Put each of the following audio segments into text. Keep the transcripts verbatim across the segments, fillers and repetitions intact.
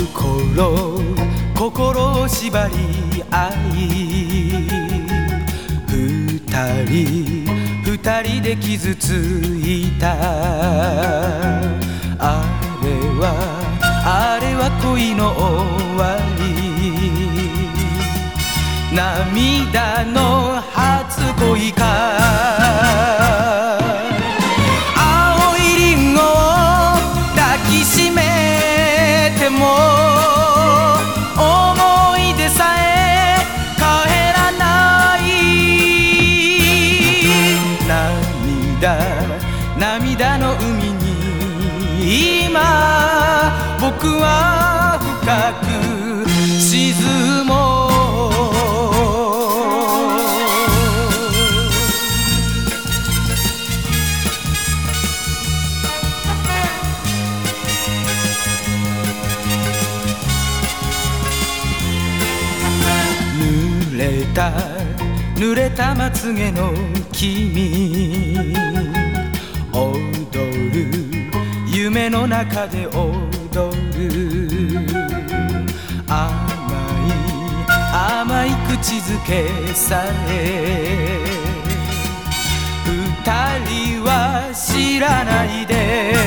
心心を縛り合い二人二人で傷ついたあれはあれは恋の終わり涙の初恋か青いリンゴを抱きしめても思い出さえ帰らない涙涙の海に今僕は深く沈もう濡れた濡れたまつげの君踊る夢の中で踊る甘い甘い口づけさえ二人は知らないで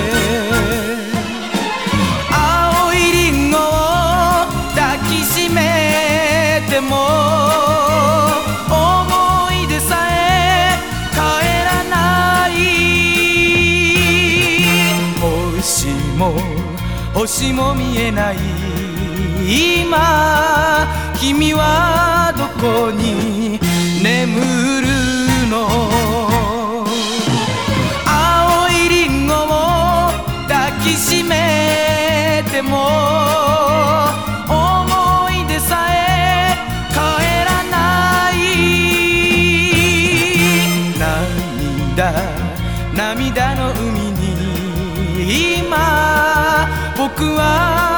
青いリンゴを抱きしめても思い出さえ帰らない星も星も見えない今君はどこに眠るの青いリンゴを抱きしめても思い出さえ帰らない涙涙の海に今僕は